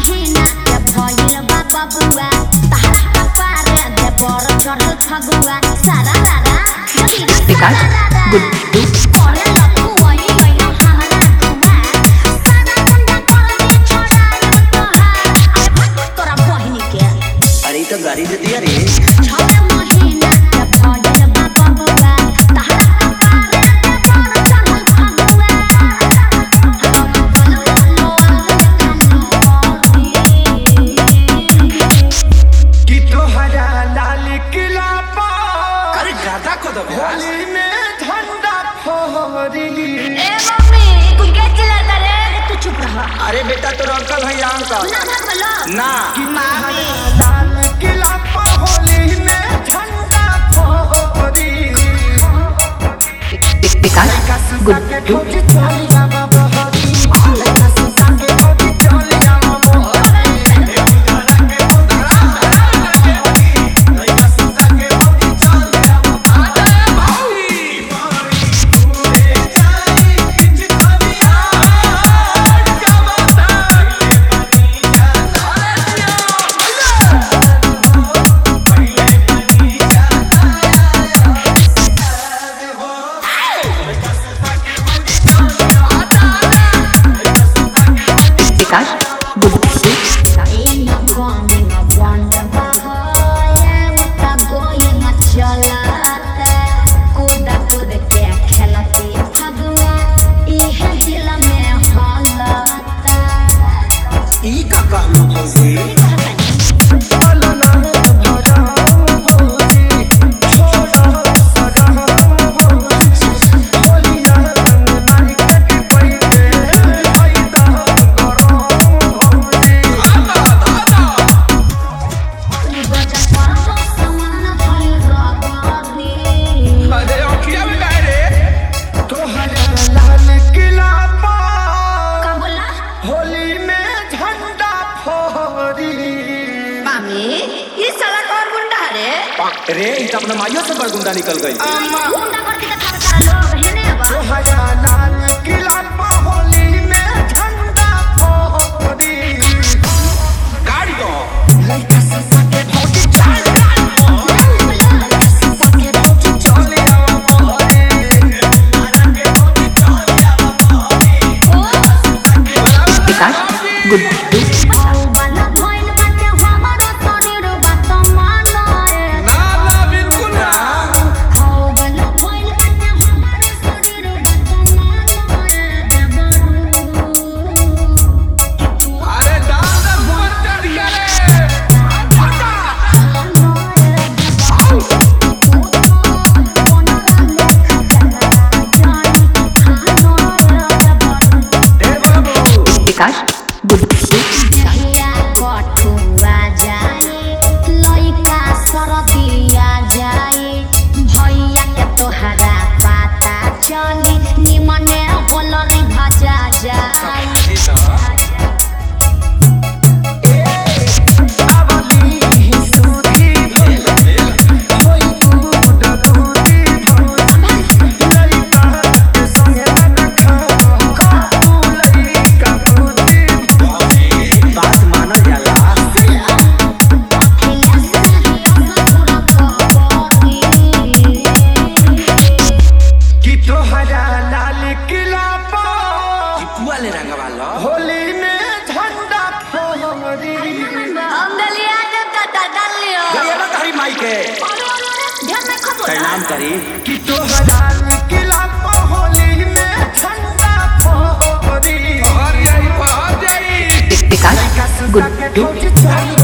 महीना के भइल बा बबुआ तहरा कपारे दे बर चढ़ल फगुआ सारा रारा विकास गुड्डू करे लखु वही वही हमरा दुआ सारा गुंडा कर के छोड़ाए तोहार अरे भाग तोरा बहिनी के अरे तो गाड़ी दे दिया रे 6 महीना के भइल बा बबुआ तहरा कपारे दे बर चढ़ल फगुआ कि तोहरा लाल किला पर अरे गादा को दो होली में झंडा फहरी। ए मम्मी कुछ के चिल्लाता रे तू चुप रह अरे बेटा तो अंकल है अंकल ना भगलो ना कि तोहरा लाल किला पर होली में झंडा फहरी। विकास गुड्डू विकास Guddu ain't no running of wonder bahaya uta goyang chalata kuda kuda ke khelati phagwa ihe dil mein halata ई का कहलो मौसी अरे अखिया में गाय रे तोहरा लाल किला पर होली में झंडा फहरी। मामी ये साला कौन गुंडा रे रे ई तो अपना माइयों से बड़ गुंडा निकल गई गुंडा करके तो सारा लोग है ने बा तोहरा लाल किला पर होली में झंडा फहरी। गाड़ी दो लइका से सके भौजी चाल चले आवा मोहरे। विकास गुड्डू बाला भइल बाटे हमारो शरीर बात मानो रे ना ना बिल्कुल ना बाला भइल बाटे हमारो शरीर बात मानो रे देवरू अरे डाल दे फुल चढ़ गया रे ए बाबू विकास गुड्डू निमने होलरी भजा जाए बात माना जाला कि तोहरा लाल किला पर कुआ ले रंग वाला होली में झंडा फहरी। गया ना तारी माई के प्रणाम करी कि तोहरा लाल किला पर होली में झंडा फहरी। विकास गुड्डू भौजी चाल